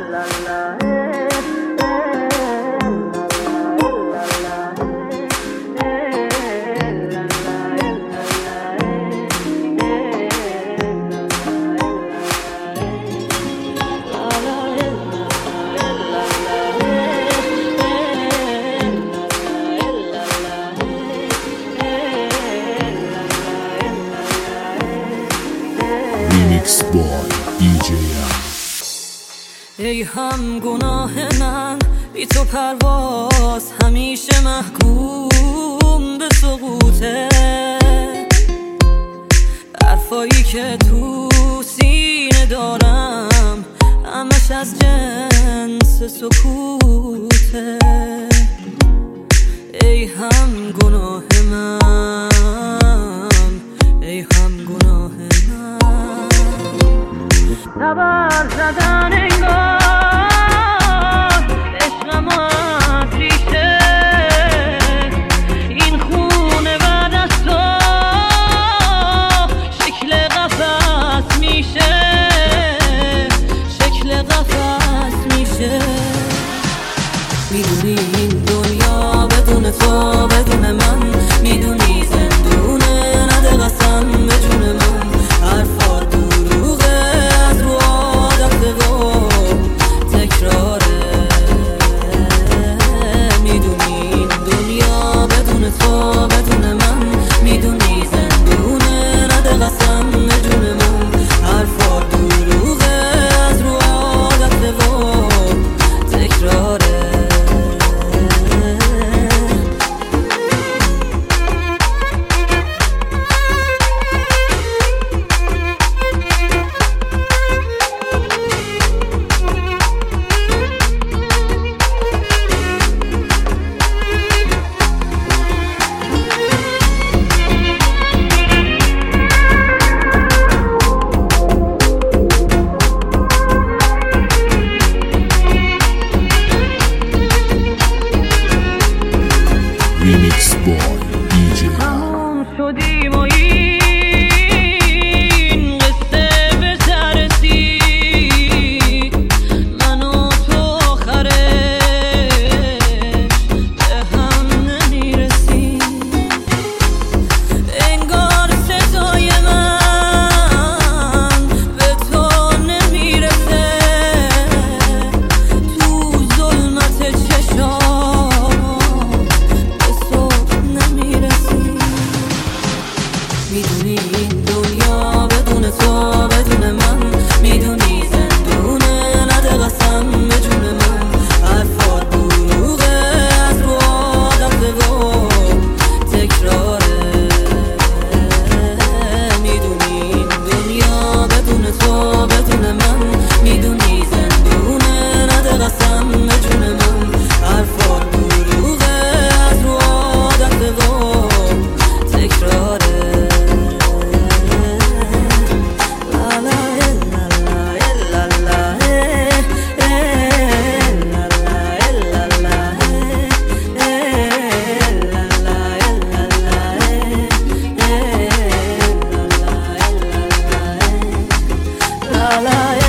Remix Boy DJ ای هم گناه من بی تو پرواز همیشه محکوم به سقوطه، حرفایی که تو سینه دارم همش از جنس سکوته. ای هم گناه من، ای هم گناه من، تبر زدن انگار عشقم از ریشه، این خونه بعد از تو شکل قفس میشه، شکل قفس میشه. میدونی این دنیا بدون تو بدون من، میدونی زندونه نده قسم به جون من، حرفات دروغه از رو عادت و تکراره. میدونی این دنیا بدون تو بدون من، میدونی زندونه نده قسم به جون من، حرفات دروغه از رو عادت و تکراره. Remix Boy DJ تموم شدیم و این قصه به سر رسید، من و تو آخرش به هم نمیرسیم. انگار صدای من به تو نمیرسه، تو ظلمت چشام میدونی این دنیا بدون تو بدون من، میدونی زندونه نده قسم به جون من، حرفات دروغه از رو عادت و تکراره. میدونی این دنیا بدون تو بدون من، میدونی زندونه نده قسم به جون من، حرفات دروغه از رو عادت و تکراره. La la